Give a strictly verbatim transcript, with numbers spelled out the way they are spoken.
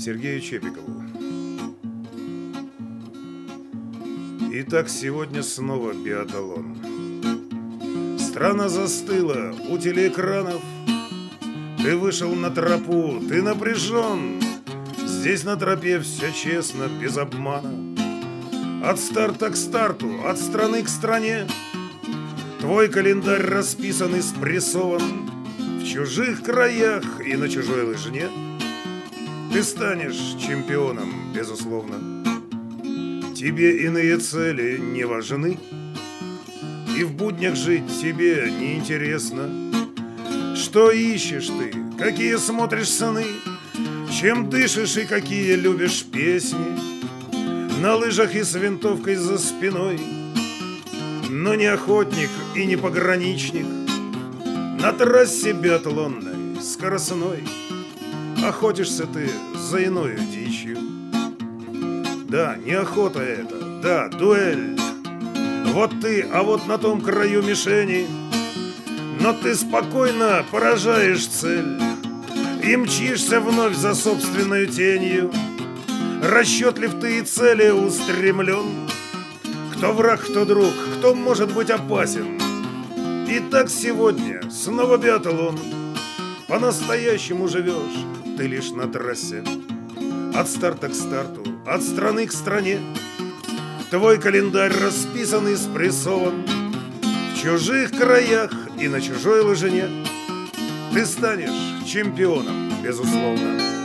Сергею Чепикову. Итак, сегодня снова биатлон. Страна застыла у телеэкранов. Ты вышел на тропу, ты напряжен. Здесь на тропе все честно, без обмана. От старта к старту, от страны к стране. Твой календарь расписан и спрессован. В чужих краях и на чужой лыжне ты станешь чемпионом, безусловно. Тебе иные цели не важны, и в буднях жить тебе неинтересно. Что ищешь ты, какие смотришь сны, чем дышишь и какие любишь песни. На лыжах и с винтовкой за спиной, но не охотник и не пограничник. На трассе биатлонной, скоростной, охотишься ты за иною дичью. Да, не охота это, да, дуэль. Вот ты, а вот на том краю мишени, но ты спокойно поражаешь цель и мчишься вновь за собственной тенью. Расчетлив ты и цели устремлен. Кто враг, кто друг, кто может быть опасен. Итак, сегодня снова биатлон. По-настоящему живешь ты лишь на трассе. От старта к старту, от страны к стране. Твой календарь расписан и спрессован. В чужих краях и на чужой лыжне ты станешь чемпионом, безусловно.